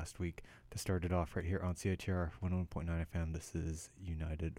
last week. To start it off right here on CITR 101.9 FM, this is United.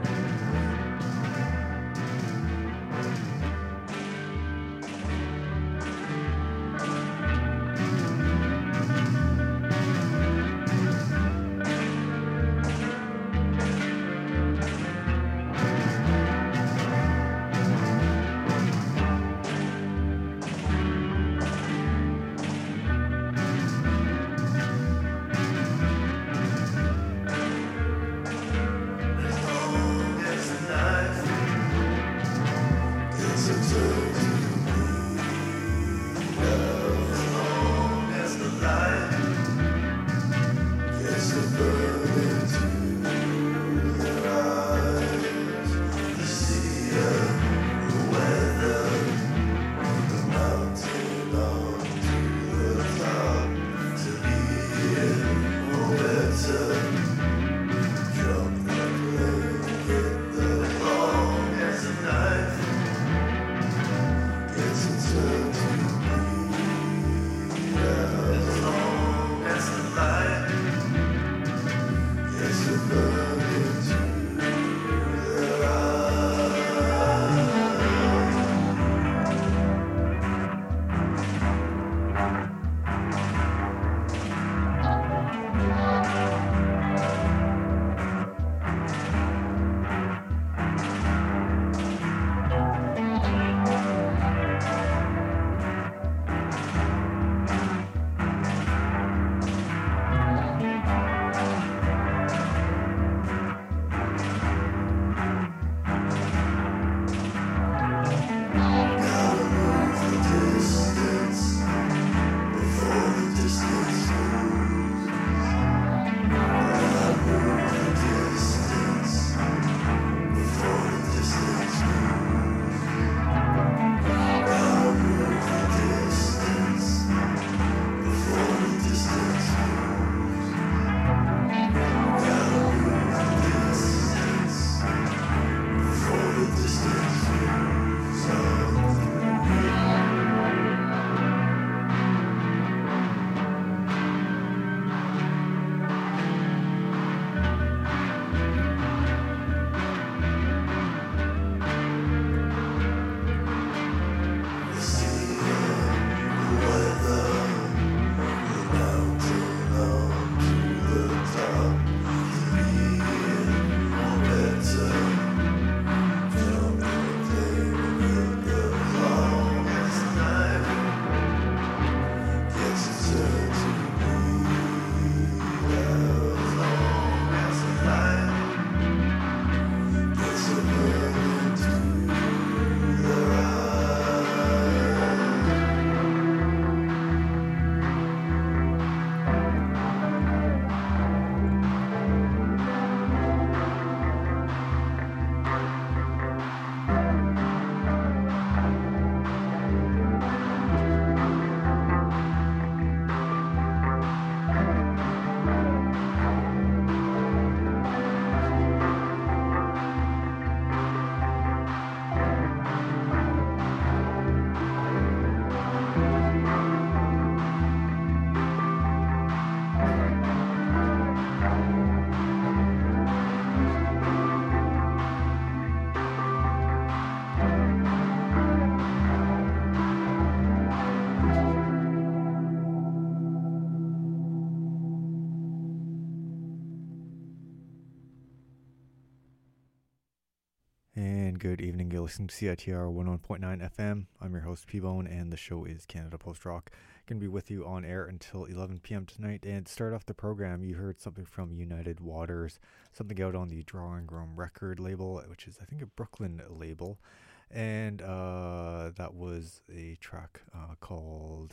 And good evening, you're listening to CITR 101.9 FM. I'm your host, P-Bone, and the show is Canada Post Rock. Going to be with you on air until 11 p.m. tonight. And to start off the program, you heard something from United Waters, something out on the Drawing Room record label, which is, I think, a Brooklyn label. And that was a track called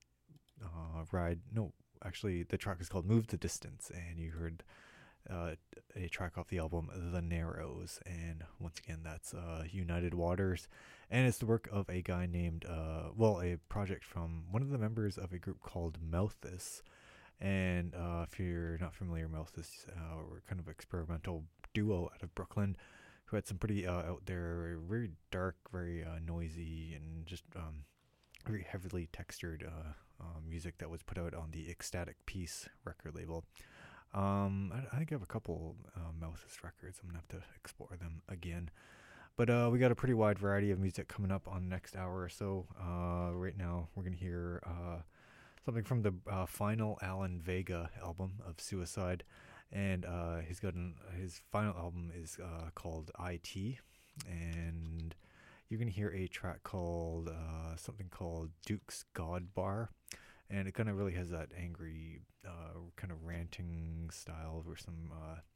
Ride. No, actually, the track is called Move the Distance. And you heard a track off the album The Narrows, and once again that's United Waters, and it's the work of a guy named a project from one of the members of a group called Mouthis. And if you're not familiar, Mouthis were kind of experimental duo out of Brooklyn who had some pretty out there, very dark, very noisy, and just very heavily textured music that was put out on the Ecstatic Peace record label. I think I have a couple Mouthis records. I'm going to have to explore them again. But we got a pretty wide variety of music coming up on the next hour or so. Right now, we're going to hear something from the final Alan Vega album of Suicide. And he's got his final album is called IT. And you're going to hear a track called something called Duke's God Bar. And it kind of really has that angry, kind of ranting style or some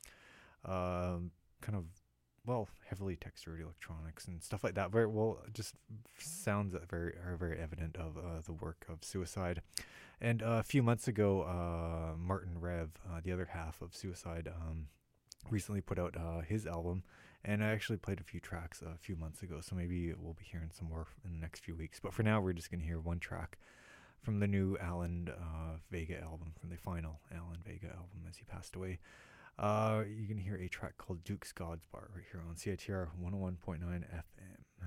kind of, well, heavily textured electronics and stuff like that. Very well, just sounds that are very evident of the work of Suicide. And a few months ago, Martin Rev, the other half of Suicide, recently put out his album. And I actually played a few tracks a few months ago, so maybe we'll be hearing some more in the next few weeks. But for now, we're just going to hear one track from the new Alan Vega album, from the final Alan Vega album as he passed away. You can hear a track called Duke's God's Bar right here on CITR 101.9 FM.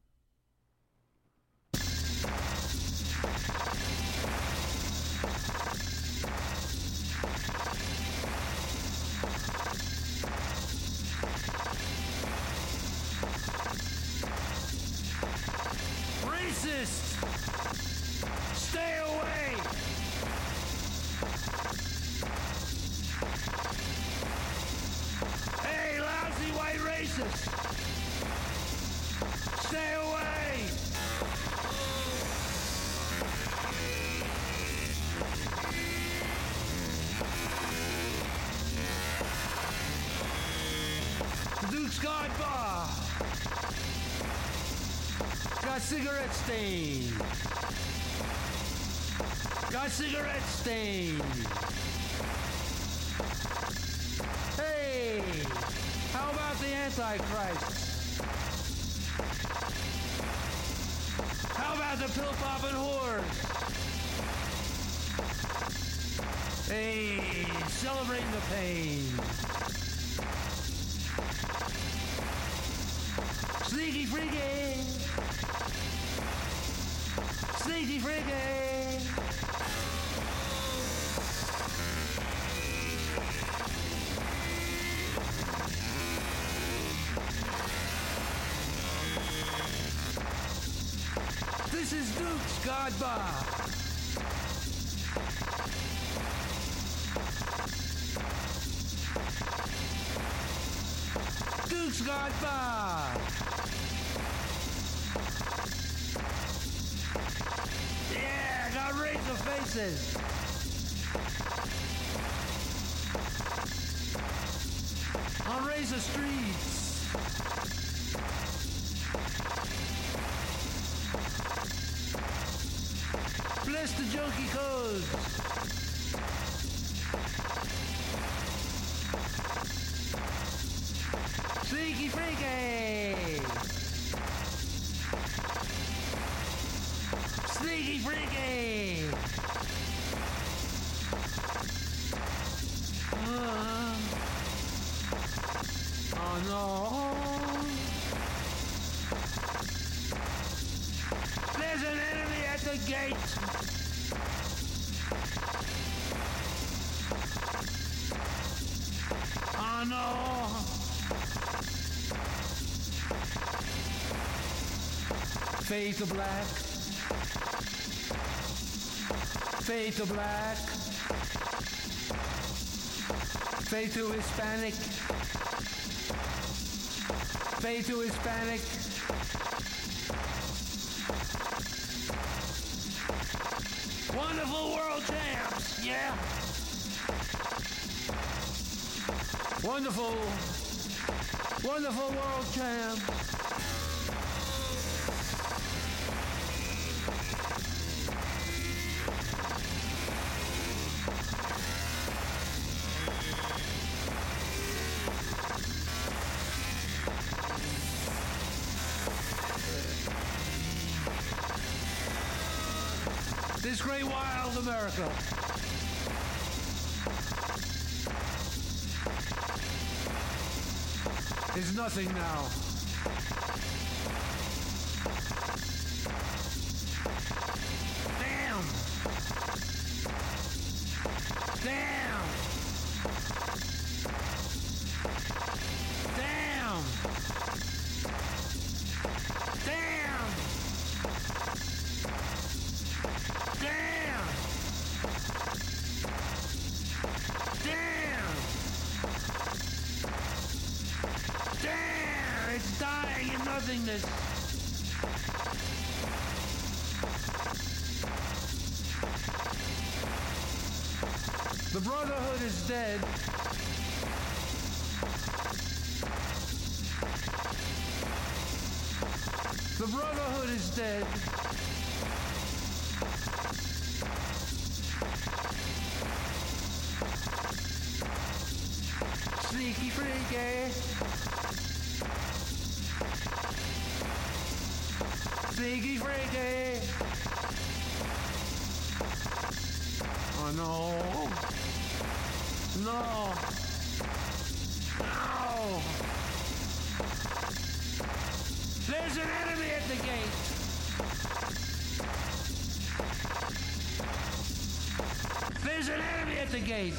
Racist! Stay away! Hey, lousy white racist! Stay away! Duke's God Bar! Got cigarette stain. Got cigarette stain. Hey, how about the Antichrist? How about the pill popping whores? Hey, celebrating the pain. Sneaky freaky. Sneaky freaky! This is Duke's God Bar. Duke's God Bar. Yeah, got razor faces. On razor streets. Bless the junkie codes. Sneaky freaky. Sneaky freaky. Oh no. There's an enemy at the gate. Oh no. Fade to black. Fade to black. Fade to Hispanic. Fade to Hispanic. Wonderful world champs, yeah. Wonderful, wonderful world champs. This great wild America. Is nothing now. Damn! Damn! Damn! Damn! Damn! Damn! It's dying in nothingness. The Brotherhood is dead. The Brotherhood is dead. Sneaky freaky. Sneaky freaky. Oh no. No. No. There's an enemy at the gate. There's an enemy at the gate.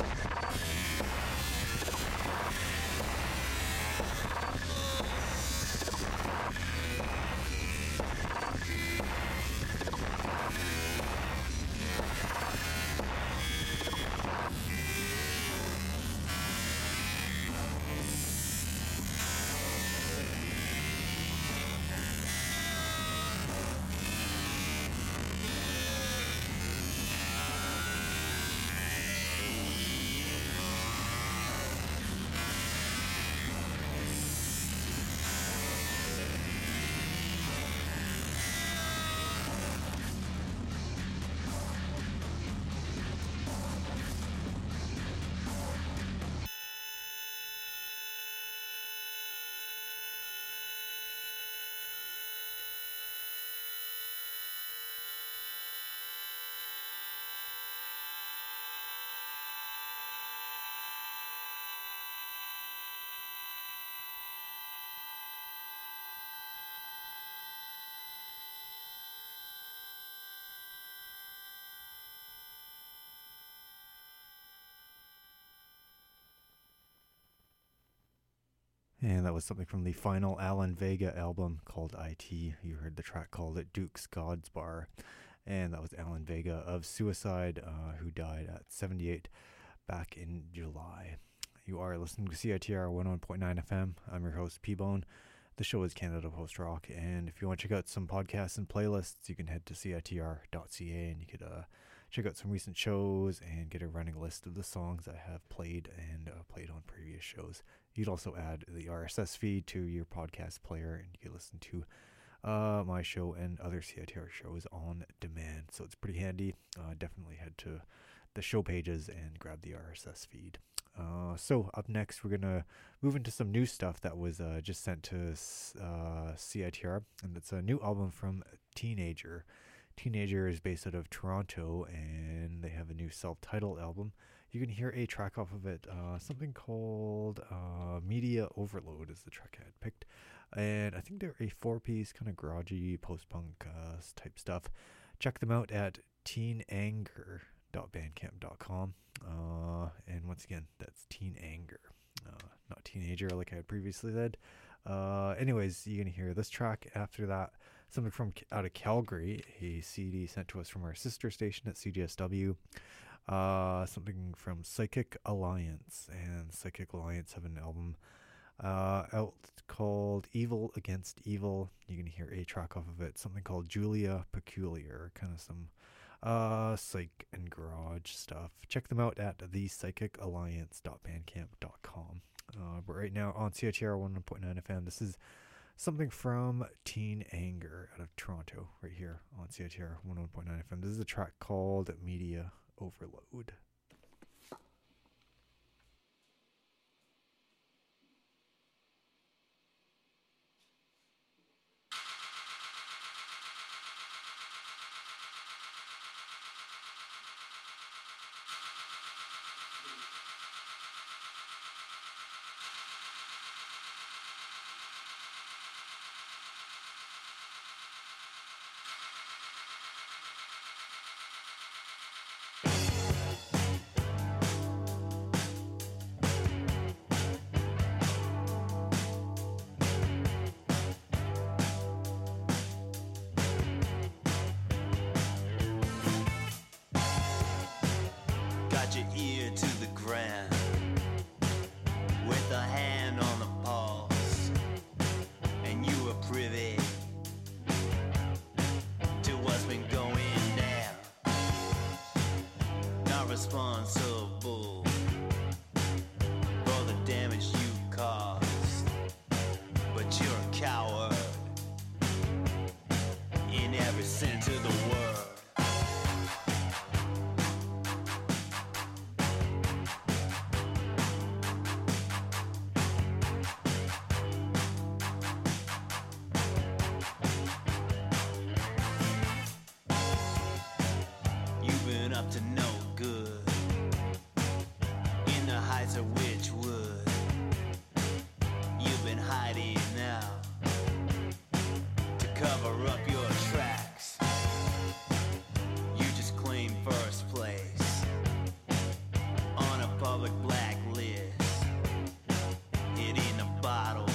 And that was something from the final Alan Vega album called IT. You heard the track called Duke's God's Bar. And that was Alan Vega of Suicide, who died at 78 back in July. You are listening to CITR 101.9 FM. I'm your host, P-Bone. The show is Canada Post Rock. And if you want to check out some podcasts and playlists, you can head to CITR.ca and you could check out some recent shows and get a running list of the songs I have played and played on previous shows. You'd also add the RSS feed to your podcast player and you can listen to my show and other CITR shows on demand. So it's pretty handy. Definitely head to the show pages and grab the RSS feed. So up next, we're going to move into some new stuff that was just sent to CITR. And it's a new album from Teenager. Teenager is based out of Toronto and they have a new self-titled album. You can hear a track off of it, something called Media Overload is the track I had picked. And I think they're a 4-piece kind of garagey post-punk type stuff. Check them out at teenanger.bandcamp.com. And once again, that's Teen Anger, not Teenager like I had previously said. Anyways, you're going to hear this track. After that, something from out of Calgary, a CD sent to us from our sister station at CJSW. Something from Psychic Alliance, and Psychic Alliance have an album out called Evil Against Evil. You can hear a track off of it, something called Julia Peculiar, kind of some psych and garage stuff. Check them out at thePsychicAlliance.bandcamp.com. But right now on CITR 101.9 FM, this is something from Teen Anger out of Toronto, right here on CITR 101.9 FM. This is a track called Media Overload. your ear to the ground with a hand on the pulse, and you were privy to what's been going down. Not responsible for the damage you caused, but you're a coward in every sense of the word. You've been up to no good in the heights of Witchwood. You've been hiding now to cover up your tracks. You just claimed first place on a public blacklist, hitting a bottle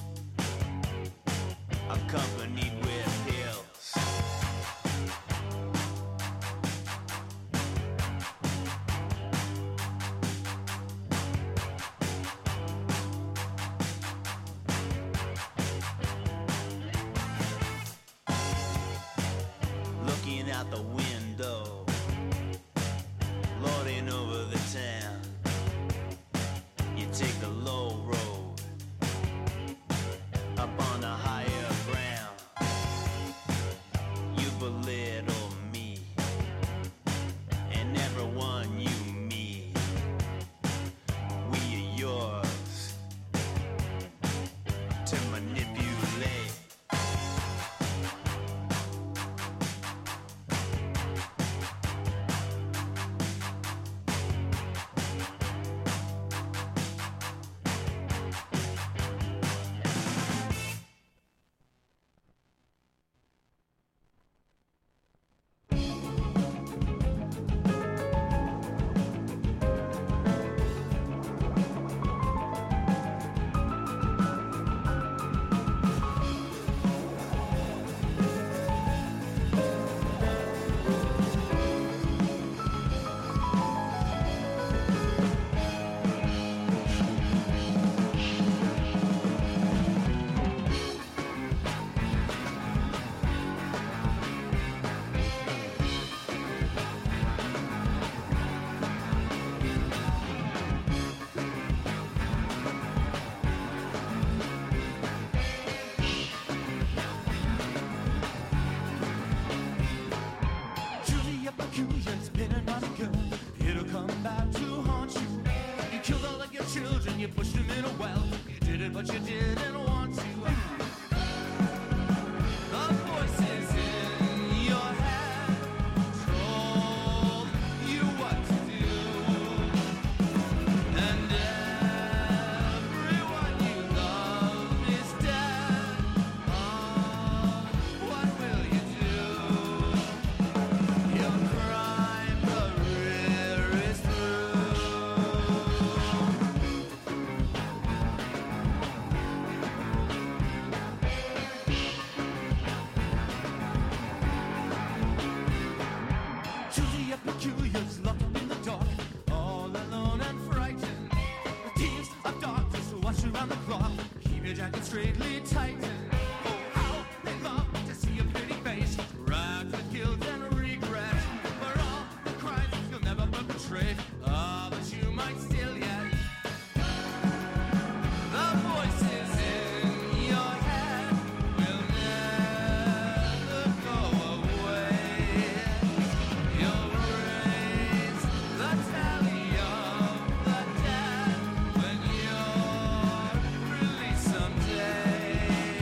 accompanied with pills. Looking out the window, lording over the town. You take the low road up on the higher ground. You belittle me and everyone you meet. We are yours to manipulate. Truly a peculiar's been and not good. It'll come back to haunt you. You killed all of your children, you pushed them in a well. You did it, but you didn't want to. The voices in your head told you what to do. And everyone you love is dead. Oh, what will you do? Your crime career is through. Truly a peculiar's locked up in the dark, all alone and frightened. The thieves of darkness who watch around the clock. Keep your jacket straightly tightened. Oh, how they love to see your pretty face, racked with guilt and regret for all the crimes you'll never perpetrate. Ah, but you might still yet. The voices in your head will never go away. You'll raise the tally of the dead when you're released someday.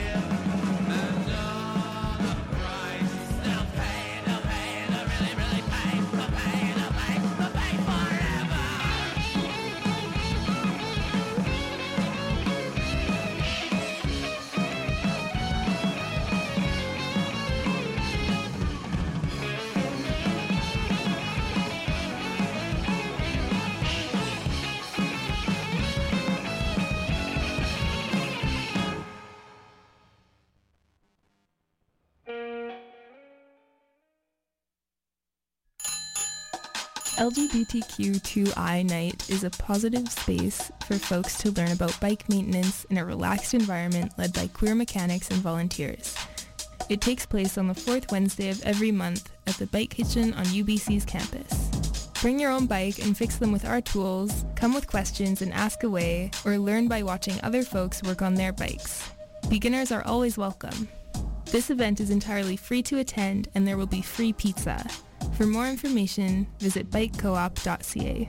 LGBTQ2I Night is a positive space for folks to learn about bike maintenance in a relaxed environment led by queer mechanics and volunteers. It takes place on the fourth Wednesday of every month at the Bike Kitchen on UBC's campus. Bring your own bike and fix them with our tools, come with questions and ask away, or learn by watching other folks work on their bikes. Beginners are always welcome. This event is entirely free to attend and there will be free pizza. For more information, visit bikecoop.ca.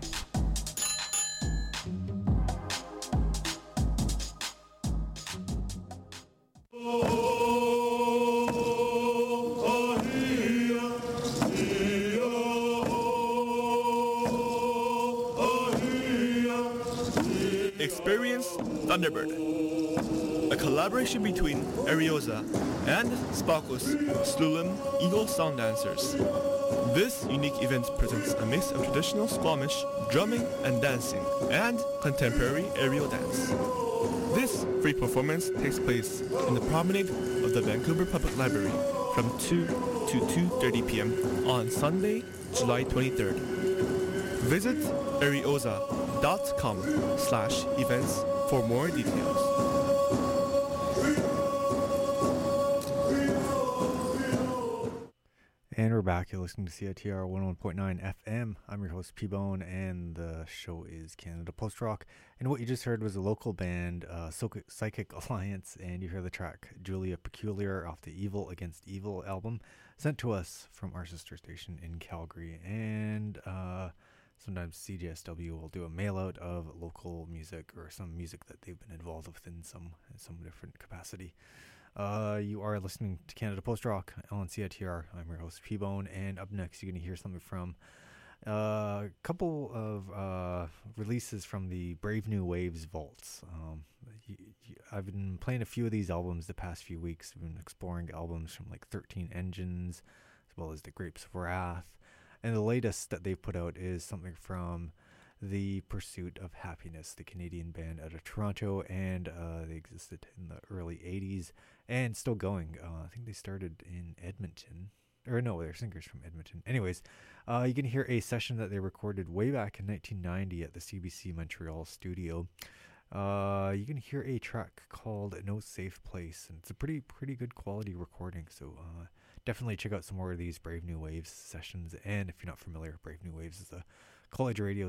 Experience Thunderbird, a collaboration between Ariosa and Sparkos Slulum Eagle Sound Dancers. This unique event presents a mix of traditional Squamish drumming and dancing and contemporary aerial dance. This free performance takes place in the promenade of the Vancouver Public Library from 2 to 2:30 p.m. on Sunday, July 23rd. Visit ariosa.com/events for more details. And we're back. You're listening to CITR 101.9 FM. I'm your host, P-Bone, and the show is Canada Post Rock. And what you just heard was a local band, Psychic Alliance, and you hear the track Julia Peculiar off the Evil Against Evil album, sent to us from our sister station in Calgary. And sometimes CJSW will do a mail-out of local music or some music that they've been involved with in some different capacity. You are listening to Canada Post Rock on CITR. I'm your host, P-Bone, and up next you're going to hear something from a couple of releases from the Brave New Waves vaults. I've been playing a few of these albums the past few weeks. I've been exploring albums from like 13 Engines, as well as the Grapes of Wrath, and the latest that they've put out is something from The Pursuit of Happiness, the Canadian band out of Toronto, and they existed in the early 80s and still going. I think they started in Edmonton. Or no, they're singers from Edmonton. Anyways, you can hear a session that they recorded way back in 1990 at the CBC Montreal studio. You can hear a track called No Safe Place, and it's a pretty good quality recording, so definitely check out some more of these Brave New Waves sessions. And if you're not familiar, Brave New Waves is a college radio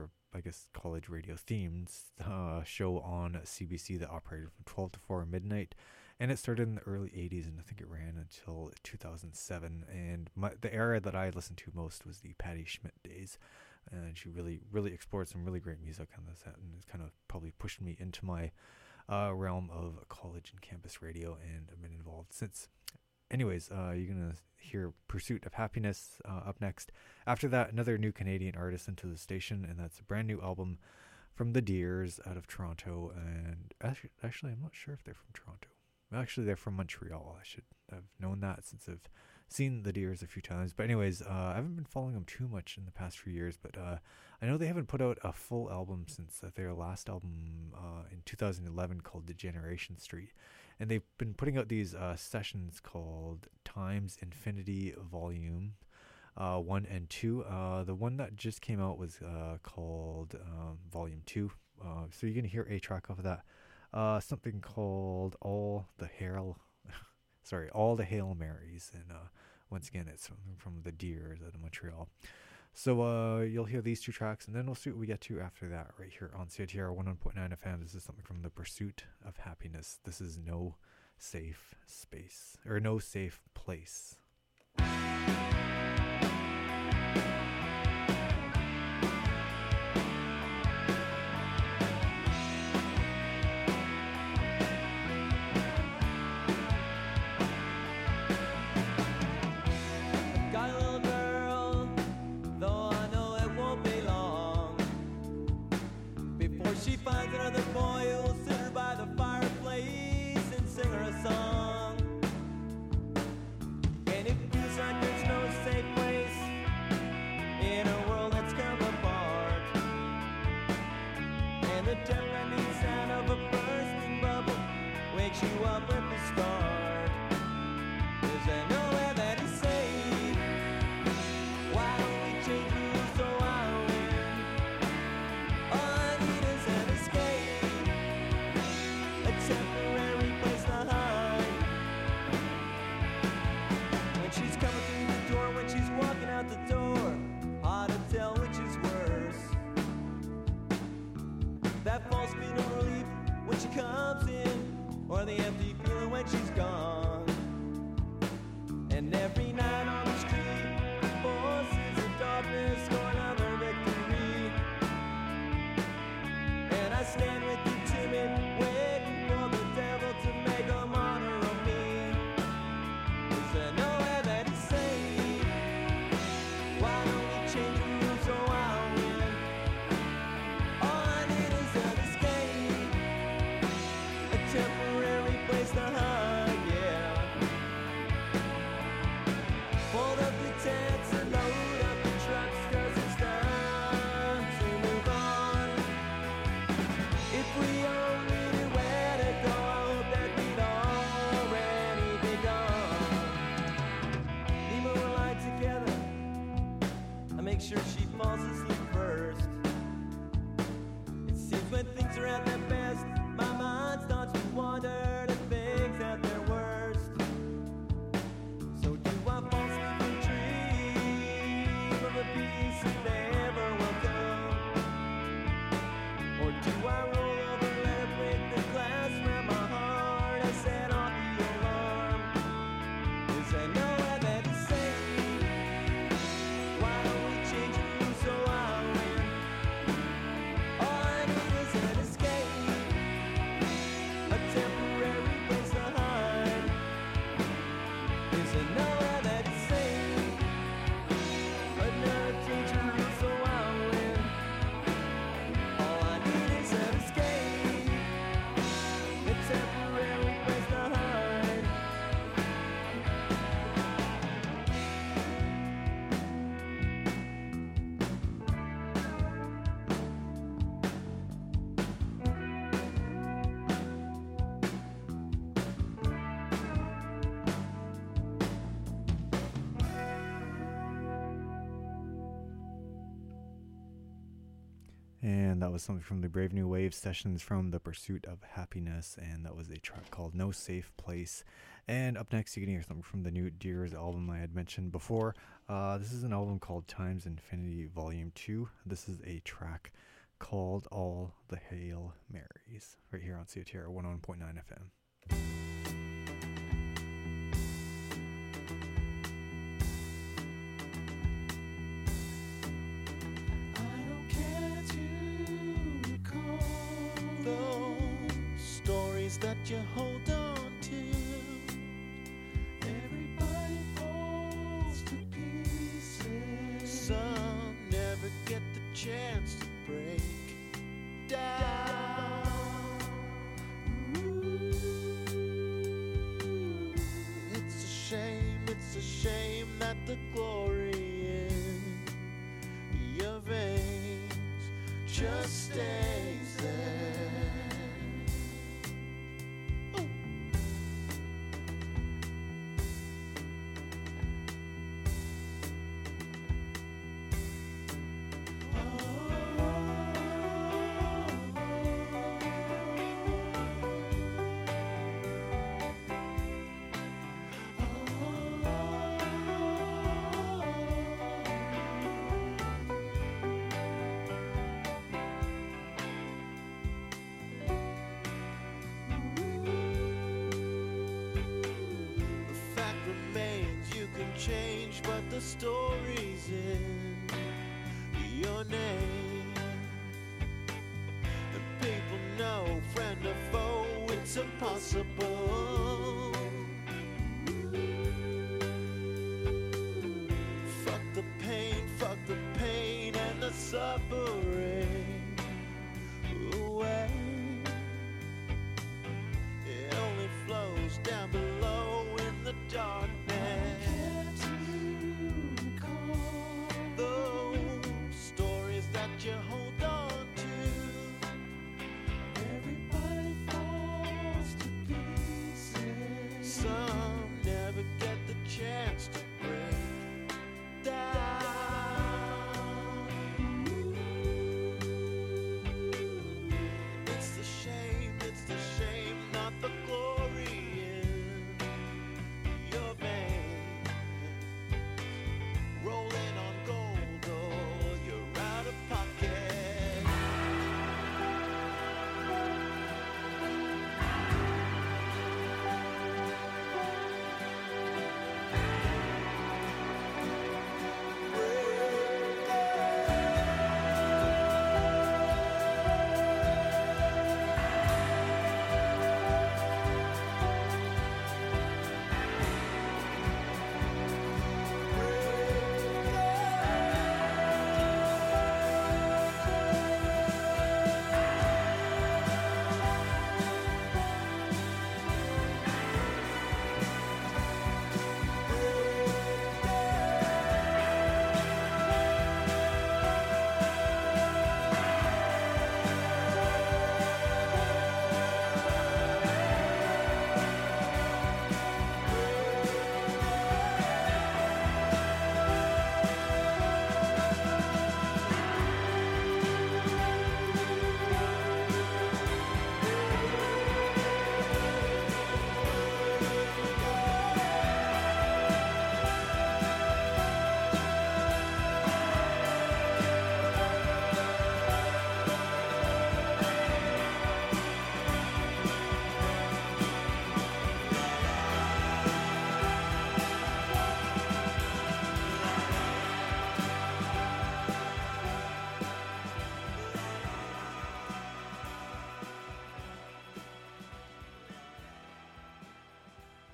themed show on CBC that operated from 12 to 4 midnight, and it started in the early 80s, and I think it ran until 2007. And the era that I listened to most was the Patti Schmidt days, and she really explored some really great music on this, and it's kind of probably pushed me into my realm of college and campus radio, and I've been involved since. Anyways, you're going to hear Pursuit of Happiness up next. After that, another new Canadian artist into the station, and that's a brand new album from the Deers out of Toronto. And actually, I'm not sure if they're from Toronto. Actually, they're from Montreal. I should have known that since I've seen the Deers a few times. But anyways, I haven't been following them too much in the past few years, but I know they haven't put out a full album since their last album in 2011 called Degeneration Street. And they've been putting out these sessions called Times Infinity Volume 1 and 2. The one that just came out was called Volume 2. So you're going to hear a track off of that. Something called All the Hail Marys. And once again, it's something from the Deers out of Montreal. So you'll hear these two tracks, and then we'll see what we get to after that right here on CITR 101.9 FM. This is something from The Pursuit of Happiness. This is No Safe Space, or No Safe Place. She finds another boy who'll sit her by the fireplace and sing her a song. And it feels like there's no safe place in a world that's come apart. And the deafening sound of a bursting bubble wakes you up at the start. Is there nowhere that is safe? Why don't we change rules so I the empty feeling when she's gone. And every night on the street, forces of darkness score another victory. And I stand with you timid, waiting for the devil to make a martyr of me. Is there nowhere that is safe? Why don't we change the rules so I'll win? All I need is an escape, a temporary place to hide, yeah. Fold up the tents and load up the trucks, 'cause it's time to move on. If we only knew where to go, I hope that we'd already be gone. Leave her lie together, I make sure she falls asleep first. It seems when things are at their best, my mind starts to wander to things at their worst. So do I falsely dream of a peace that never will come? Or do I roll over, let it break the glass from my heart? I set off the alarm. Is there nowhere that is safe? Why don't we change the rules so I'll win? All I need is an escape, a temporary place to hide. Is there nowhere that is safe? Another change the rules so I'll win. All I need is an escape, a temporary place to hide. And that was something from the Brave New Wave sessions from The Pursuit of Happiness, and that was a track called No Safe Place. And up next, you can hear something from the new Deers album I had mentioned before. This is an album called Times Infinity Volume 2. This is a track called All the Hail Marys, right here on COTR 101.9 FM. I don't care to recall those stories that you hold on to. Everybody falls to pieces. Some never get the chance to break down. Ooh, it's a shame that the glory in your veins just stays there. Change, but the story's in your name. And people know, friend or foe, it's impossible. Fuck the pain and the suffering away. It only flows down below in the darkness. You hold on to. Everybody falls to pieces.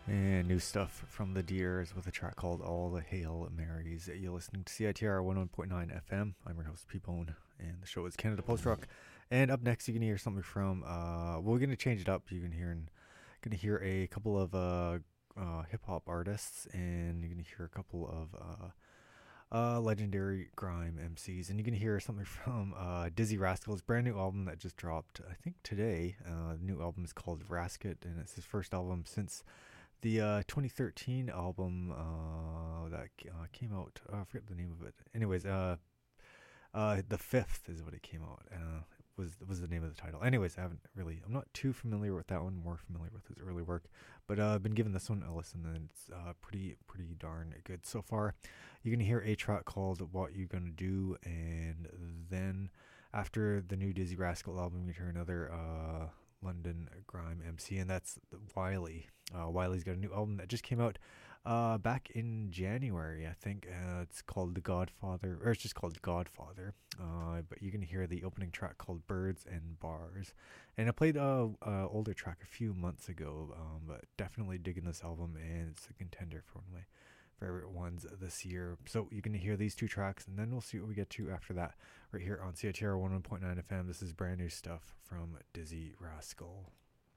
And new stuff from the Deers with a track called All the Hail Marys. You're listening to CITR 101.9 FM. I'm your host, P-Bone, and the show is Canada Post Rock. And up next, you can hear something from, we're going to change it up. You're going to hear a couple of hip-hop artists, and you're going to hear a couple of legendary grime MCs. And you're going to hear something from Dizzy Rascal's brand new album that just dropped, I think, today. The new album is called Rasket, and it's his first album since the 2013 album that came out. I forget the name of it. Anyways, The Fifth is what it came out. Was the name of the title. Anyways, I'm not too familiar with that one. More familiar with his early work, but I've been giving this one a listen, and it's pretty darn good so far. You're gonna hear a track called "What You Gonna Do," and then after the new Dizzy Rascal album, you hear another London grime MC, and that's Wiley. Wiley's got a new album that just came out back in January, I think. It's called The Godfather, or it's just called Godfather. But you're gonna hear the opening track called Birds and Bars. And I played a older track a few months ago, but definitely digging this album, and it's a contender for one of my favorite ones this year. So you're gonna hear these two tracks, and then we'll see what we get to after that right here on CITR 101.9 FM. This is brand new stuff from Dizzy Rascal.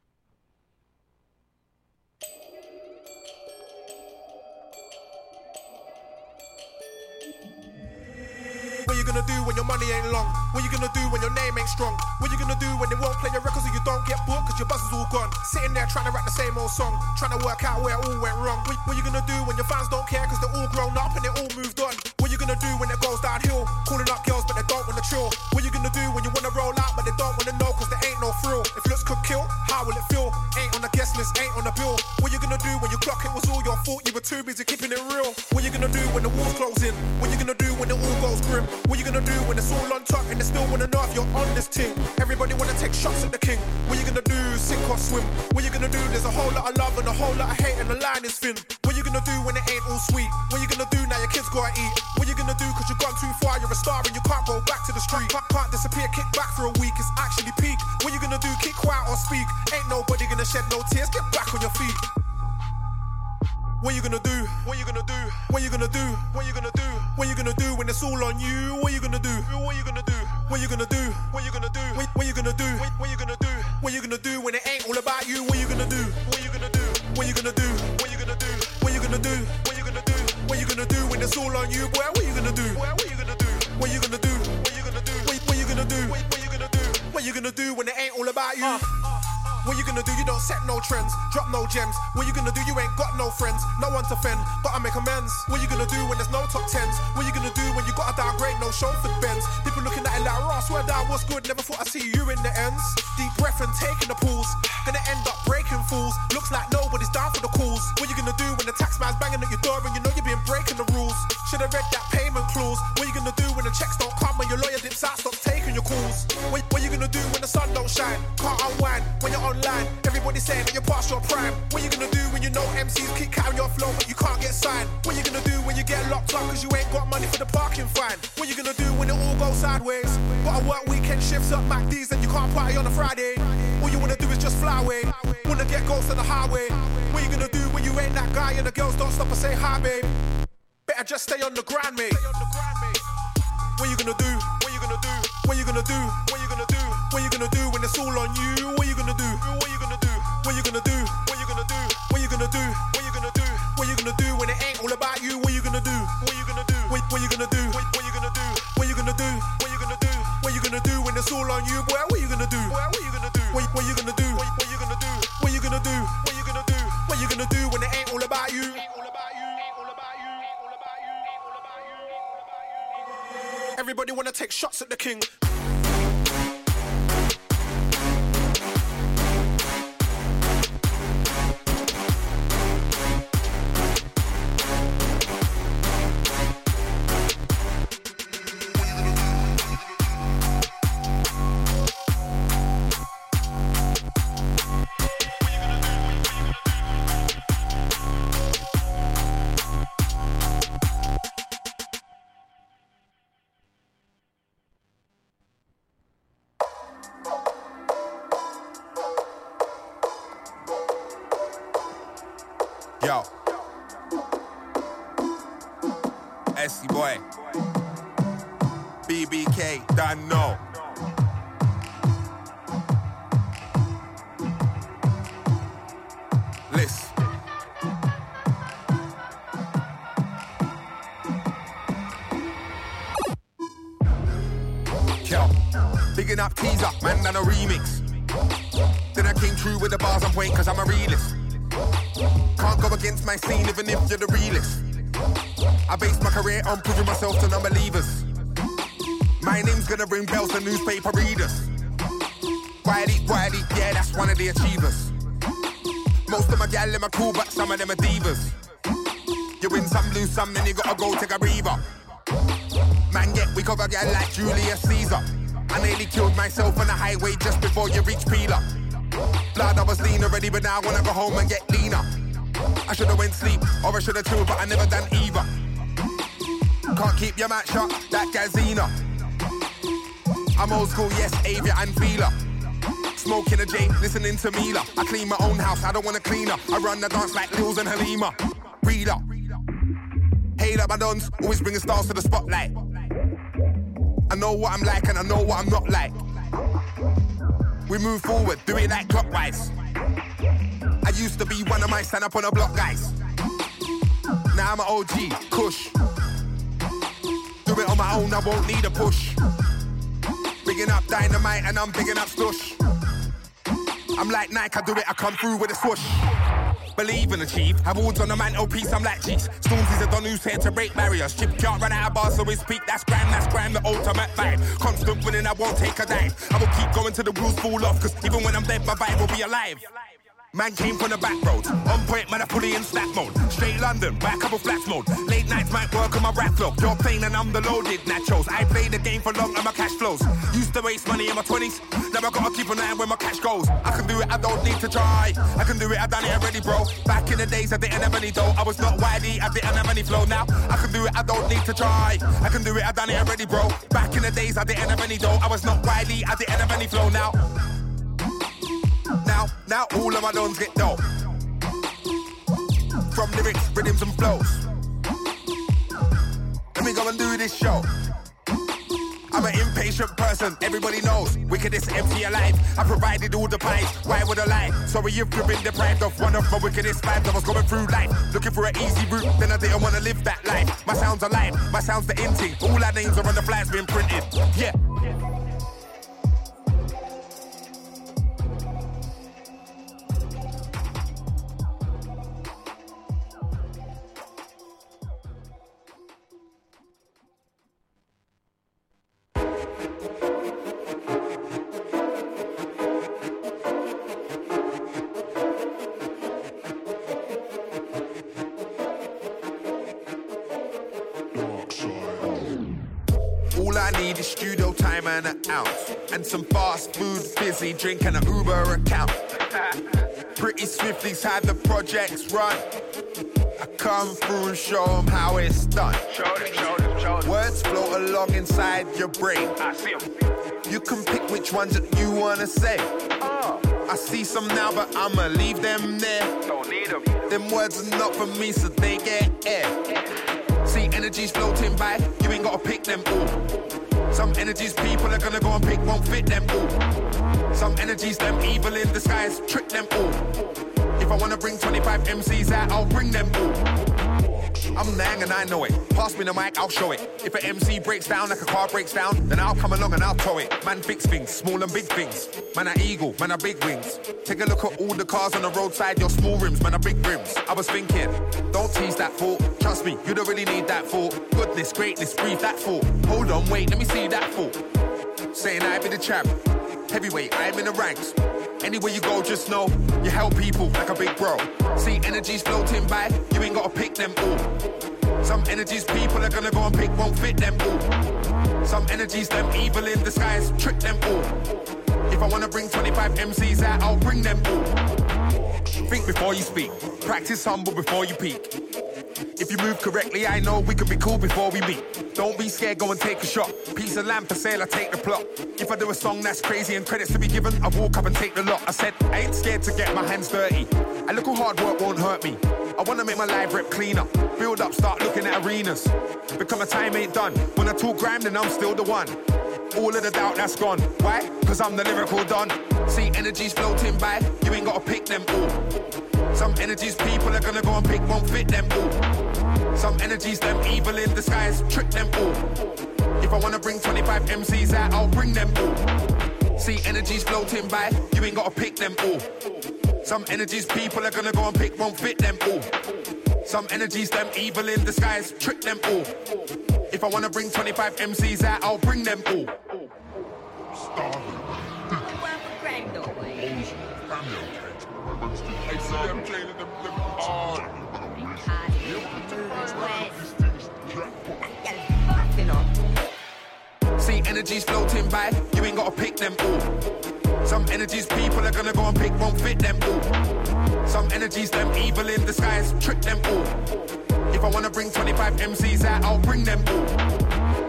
What you gonna do when your money ain't long? What you gonna do when your name ain't strong? What you gonna do when they won't play your records or you don't get booked cause your buzz is all gone? Sitting there trying to write the same old song, trying to work out where it all went wrong. What you gonna do when your fans don't care cause they're all grown up and they all moved on? What you gonna do when it goes downhill? Calling up girls but they don't wanna chill. What you gonna do when you wanna roll out but they don't wanna know cause there ain't no thrill? If looks could kill, how will it feel? Ain't on the guest list, ain't on the bill. What you gonna do when you clock it was all your fault? You were too busy keeping it real. What you gonna do when the walls close in? What you gonna do when it all goes grim? What you gonna do when it's all on top and they still wanna know if you're on this thing? Everybody wanna take shots at the king. What you gonna do, sink or swim? What you gonna do, there's a whole lot of love and a whole lot of hate and the line is thin. What you gonna do when it ain't all sweet? What you gonna do now your kids gotta eat? What you gonna do cause you've gone too far, you're a star and you can't go back to the street? Can't disappear, kick back for a week, it's actually peak. What you gonna do, keep quiet or speak? Ain't nobody gonna shed no tears, get back on your feet. What you gonna do? What you gonna do? What you gonna do? What you gonna do? What you gonna do when it's all on you? What you gonna do? What you gonna do? What you gonna do? What you gonna do? What you gonna do? What you gonna do? What you gonna do when it ain't all about you? What you gonna do? What you gonna do? What you gonna do? What you gonna do? What you gonna do? What you gonna do? What you gonna do when it's all on you, boy? What you gonna do? What you gonna do? What you gonna do? What you gonna do? What you gonna do? What you gonna do? What you gonna do when it ain't all about you? What you gonna do? You don't set no trends, drop no gems. What you gonna do? You ain't got no friends, no one to offend, gotta make amends. What you gonna do when there's no top tens? What you gonna do when you gotta downgrade, no chauffeur Benz? People looking at it like, Ross, swear that was good, never thought I'd see you in the ends. Deep breath and taking the pulls, gonna end up breaking fools. Looks like nobody's down for the calls. What you gonna do when the tax man's banging at your door and you know you've been breaking the rules? Should've read that payment clause. What you gonna do when the checks don't come and your lawyer dips out, stops taking your calls? What you gonna do when the sun don't shine? Can't unwind when you're online. Everybody saying that you're past your prime. What you gonna do when you know MCs keep carrying your flow but you can't get signed? What you gonna do when you get locked up cause you ain't got money for the parking fine? What you gonna do when it all goes sideways? Gotta work weekend shifts up MacD's and you can't party on a Friday. All you wanna do is just fly away. Wanna get ghosts on the highway. What you gonna do when you ain't that guy and the girls don't stop and say hi, babe? Better just stay on the grind, mate. What you gonna do? What you gonna do? What you gonna do? What you gonna do? What you gonna do when it's all on you? What you gonna do? What you gonna do? What you gonna do? What you gonna do? What you gonna do? What you gonna do? What you gonna do when it ain't all about you? What you gonna do? What you gonna do? What you gonna do? What you gonna do? What you gonna do? What you gonna do? What you gonna do when it's all on you, boy? What you gonna do? What you gonna do? What you gonna do? What you gonna do? What you gonna do? What you gonna do? What you gonna do when it ain't all about you? Everybody wanna take shots at the king. Yo. SC boy. BBK, don't know. Listen. Yo, bigging up teaser, man done a remix. Then I came true with the bars on point cause I'm a realist. Can't go against my scene even if you're the realist. I base my career on proving myself to non-believers. My name's gonna ring bells to newspaper readers. Wiley, yeah, that's one of the achievers. Most of my gal in my cool, but some of them are divas. You win some, lose some, then you gotta go take a breather. Man, get weak over gal like Julius Caesar. I nearly killed myself on the highway just before you reach Peeler. Blood, I was lean already, but now I wanna go home and get leaner. I should've went sleep, or I should've chilled, but I never done either. Can't keep your mouth shut, that Gazina. I'm old school, yes, Avia and Feeler. Smoking a J, listening to Mila. I clean my own house, I don't want a cleaner. I run the dance like Lils and Halima. Reader. Hail up my dons, always bringing stars to the spotlight. I know what I'm like and I know what I'm not like. We move forward, do it like clockwise. I used to be one of my stand up on a block guys. Now I'm an OG, Kush. Do it on my own, I won't need a push. Bigging up Dynamite and I'm bigging up Stush. I'm like Nike, I do it, I come through with a swoosh. Believe and achieve, have awards on the mantelpiece, I'm like cheese. Stormzy's a don who's here to break barriers. Chip can't run out of bars, so we speak, that's crime, the ultimate vibe. Constant winning, I won't take a dive. I will keep going till the wheels fall off, cause even when I'm dead, my vibe will be alive. Man came from the back roads, on point, man, I fully in snap mode. Straight London, by a couple flats mode. Late nights might work on my rap flow. You're playing and I'm the loaded nachos. I play the game for long and my cash flows. Used to waste money in my 20s, now I gotta keep an eye on where my cash goes. I can do it, I don't need to try. I can do it, I've done it already, bro. Back in the days, I didn't have any dough. I was not widey, I didn't have any flow. Now, I can do it, I don't need to try. I can do it, I've done it already, bro. Back in the days, I didn't have any dough. I was not widey, I didn't have any flow. Now all of my dons get dough. From lyrics, rhythms and flows. Let me go and do this show. I'm an impatient person, everybody knows. Wickedest MC alive, I provided all the pies. Why would I lie? Sorry if you've been deprived of one of my wickedest vibes. I was going through life, looking for an easy route. Then I didn't want to live that life. My sound's alive, my sound's the inting. All our names are on the flags being printed. Yeah. Studio time and an ounce, and some fast food, busy drink and an Uber account. Pretty swiftly's had the projects run. I come through and show them how it's done. Words float along inside your brain. You can pick which ones that you wanna say. I see some now, but I'ma leave them there. Don't need them. Them words are not for me, so they get air. See energies floating by, you ain't gotta pick them all. Some energies people are gonna go and pick won't fit them all. Some energies them evil in disguise, trick them all. If I wanna bring 25 MCs out, I'll bring them all. I'm Nang and I know it. Pass me the mic, I'll show it. If an MC breaks down like a car breaks down, then I'll come along and I'll tow it. Man fix things, small and big things. Man are eagle, man are big wings. Take a look at all the cars on the roadside, your small rims, man are big rims. I was thinking, don't tease that thought. Trust me, you don't really need that thought. Goodness, greatness, breathe that thought. Hold on, wait, let me see that thought. Saying I be the champ. Heavyweight, I'm in the ranks. Anywhere you go, just know you help people like a big bro. See energies floating by, you ain't gotta pick them all. Some energies people are gonna go and pick won't fit them all. Some energies them evil in disguise, trick them all. If I wanna bring 25 MCs out, I'll bring them all. Think before you speak, practice humble before you peak. If you move correctly, I know we can be cool before we meet. Don't be scared, go and take a shot. Piece of land for sale, I take the plot. If I do a song that's crazy and credits to be given, I walk up and take the lot. I said, I ain't scared to get my hands dirty. A little hard work won't hurt me. I wanna make my live rep cleaner. Build up, start looking at arenas. Become a time ain't done. When I talk grime, then I'm still the one. All of the doubt that's gone. Why? Cause I'm the lyrical don. See energies floating by, you ain't gotta pick them all. Some energies people are gonna go and pick, won't fit them all. Some energies them evil in disguise, trick them all. If I wanna bring 25 MCs out, I'll bring them all. See energies floating by, you ain't gotta pick them all. Some energies people are gonna go and pick, won't fit them all. Some energies them evil in disguise, trick them all. If I wanna bring 25 MCs out, I'll bring them all. See energies floating by, you ain't gotta pick them all. Some energies people are gonna go and pick, won't fit them all. Some energies them evil in disguise, trick them all. If I wanna bring 25 MCs out, I'll bring them all.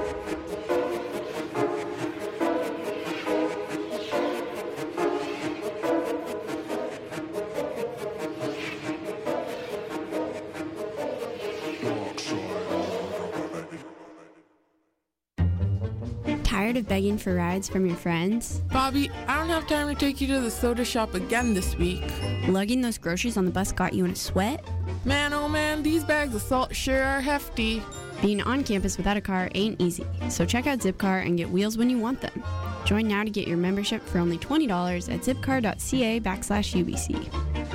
Tired of begging for rides from your friends? Bobby, I don't have time to take you to the soda shop again this week. Lugging those groceries on the bus got you in a sweat? Man, oh man, these bags of salt sure are hefty. Being on campus without a car ain't easy, so check out Zipcar and get wheels when you want them. Join now to get your membership for only $20 at zipcar.ca/UBC.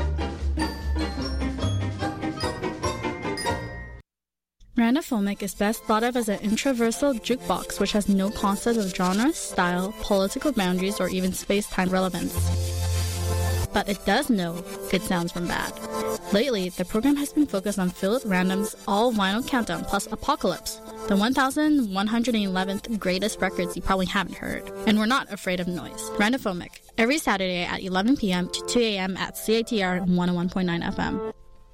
Randophomic is best thought of as an introversal jukebox which has no concept of genre, style, political boundaries, or even space-time relevance. But it does know good sounds from bad. Lately, the program has been focused on Philip Random's all-vinyl countdown plus Apocalypse, the 1,111th greatest records you probably haven't heard. And we're not afraid of noise. Randophomic, every Saturday at 11 p.m. to 2 a.m. at CITR 101.9 FM.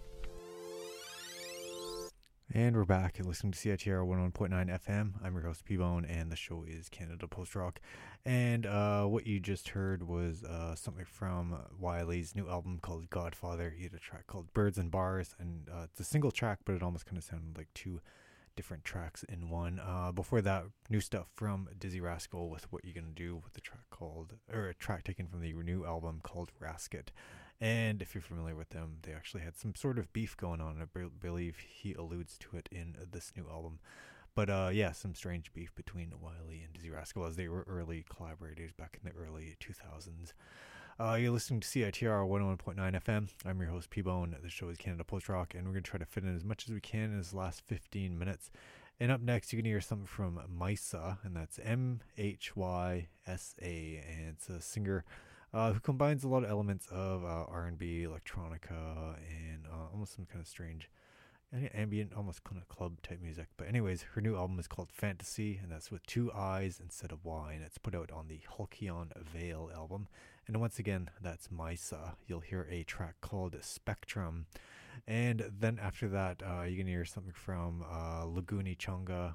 And we're back. You're listening to CITR 101.9 FM. I'm your host, P-Bone, and the show is Canada Post Rock. And what you just heard was something from Wiley's new album called Godfather. He had a track called Birds and Bars, and it's a single track, but it almost kind of sounded like two different tracks in one. Before that, new stuff from Dizzy Rascal with What You Gonna Do, with the track called, or a track taken from the new album called Rasket. And if you're familiar with them, they actually had some sort of beef going on. I believe he alludes to it in this new album. But yeah, some strange beef between Wiley and Dizzy Rascal, as they were early collaborators back in the early 2000s. You're listening to CITR 101.9 FM. I'm your host, P-Bone. The show is Canada Post Rock, and we're going to try to fit in as much as we can in this last 15 minutes. And up next, you're going to hear something from Mysa, and that's Mhysa, and it's a singer who combines a lot of elements of R&B, electronica, and almost some kind of strange ambient, almost kind of club type music. But anyways, her new album is called Fantasy, and that's with 2 I's instead of Y, and it's put out on the Halcyon Vale album. And once again, that's Mysa. You'll hear a track called Spectrum. And then after that, you're going to hear something from Laguni Chunga.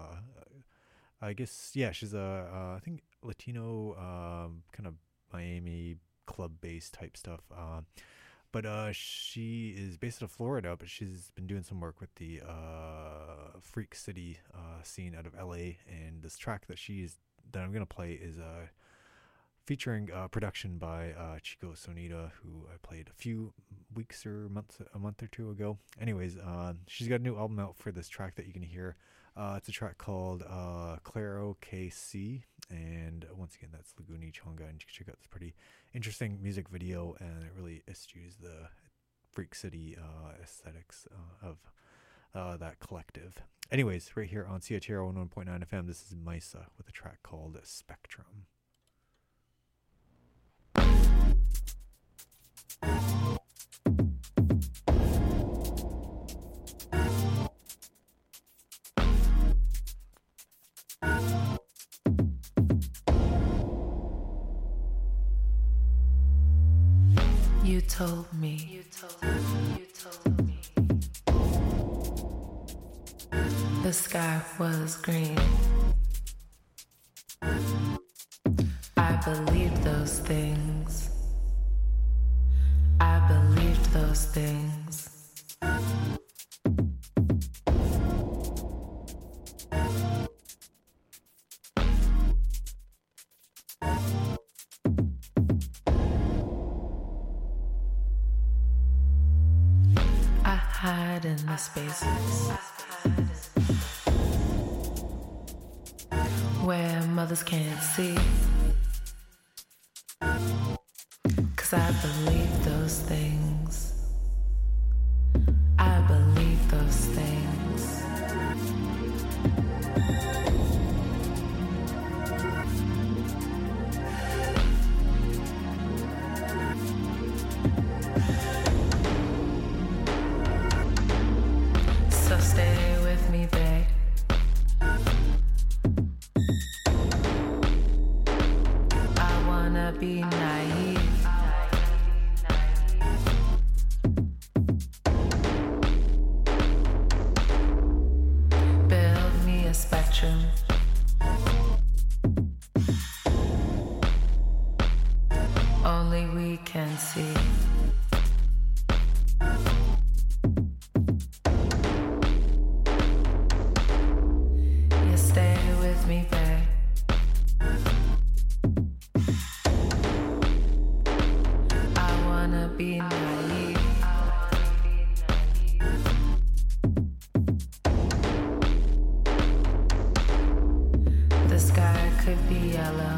I guess, yeah, she's a, I think, Latino kind of Miami club-based type stuff. But she is based out of Florida, but she's been doing some work with the Freak City scene out of LA. And this track that I'm going to play is featuring production by Chico Sonita, who I played a few weeks or a month or two ago. Anyways, she's got a new album out for this track that you can hear. It's a track called Claro KC, and once again, that's Laguni Chunga, and you can check out this pretty interesting music video, and it really eschews the Freak City aesthetics of that collective. Anyways, right here on CITR 101.9 FM, this is Mysa with a track called Spectrum. You told me the sky was green. I believed those things. I believed those things. I hide in the spaces where mothers can't see, 'cause I believe those things. I believe those things. So stay with me, babe. I wanna be naive. Build me a spectrum. Only we can see. You stay with me, babe. I wanna be naive. The sky could be yellow.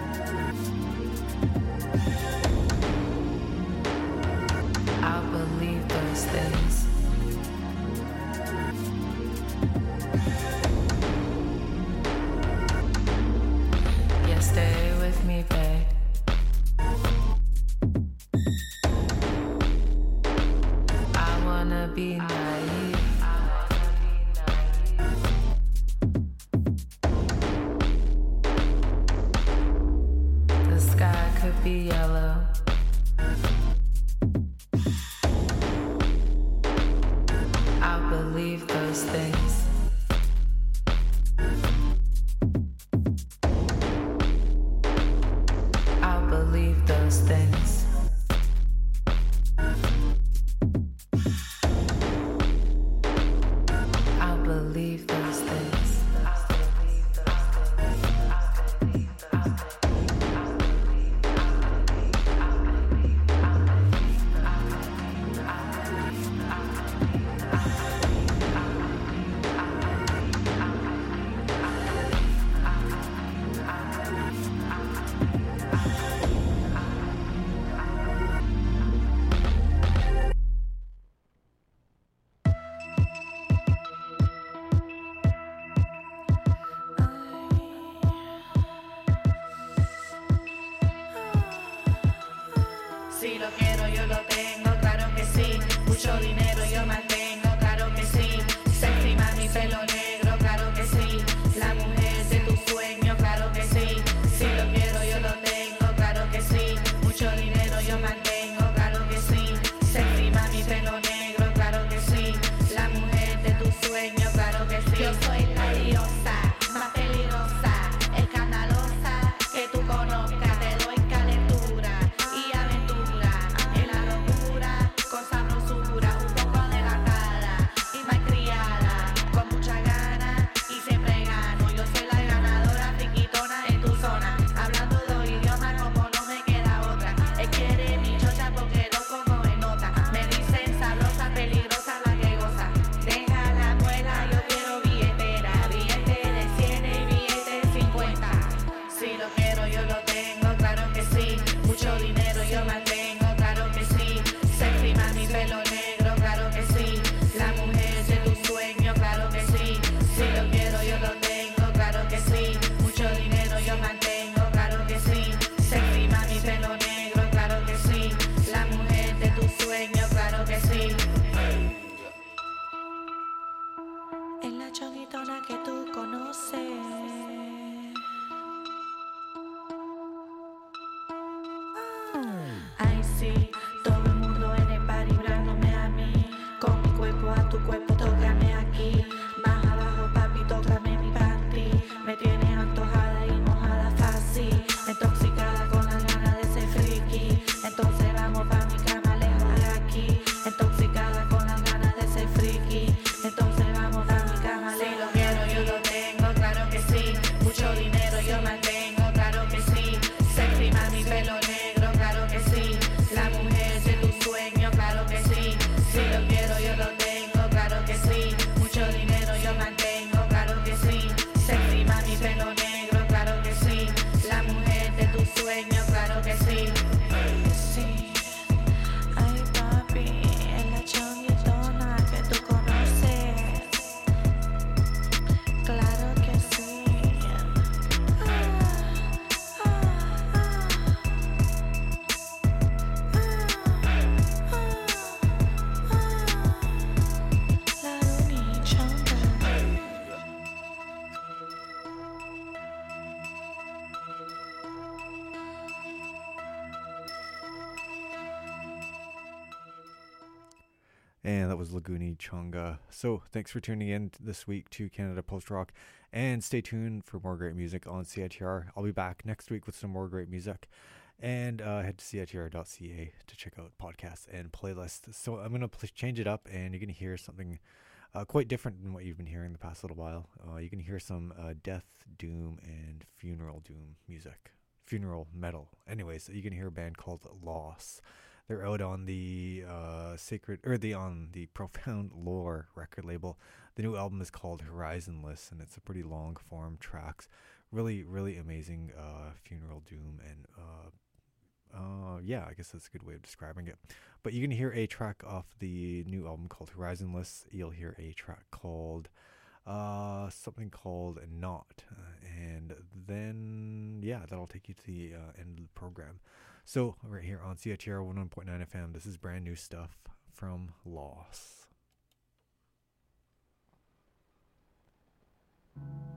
I'll believe those things. Yeah, stay with me, babe. I wanna be naive. The sky could be yellow. I'll believe those things. I'll believe those things. I'll believe those things. Si lo quiero, yo lo tengo, claro que sí. Mucho dinero yo mantengo, claro que sí. Sexy mami, pelo negro, claro que sí. La mujer de tu sueño, claro que sí. Si lo quiero, yo lo tengo, claro que sí. Mucho dinero yo mantengo, claro que sí. Sexy mami, pelo negro, claro que sí. La mujer de tu sueño, claro que sí. Yo soy la diosa, más peligrosa, escandalosa que tú conozcas. Te doy calentura y aventura en la locura, con sabrosura, un poco de gata. And that was Laguni Chunga. So thanks for tuning in this week to Canada Post Rock. And stay tuned for more great music on CITR. I'll be back next week with some more great music. And head to CITR.ca to check out podcasts and playlists. So I'm going to change it up, and you're going to hear something quite different than what you've been hearing the past little while. You can hear some death, doom, and funeral doom music. Funeral metal. Anyways, you can hear a band called Loss. They're out on the on the Profound Lore record label. The new album is called Horizonless, and it's a pretty long form tracks. Really, really amazing funeral doom, and yeah, I guess that's a good way of describing it. But you can hear a track off the new album called Horizonless. You'll hear a track called something called Not, and then yeah, that'll take you to the end of the program. So right here on CITR 101.9 FM, this is brand new stuff from Loss.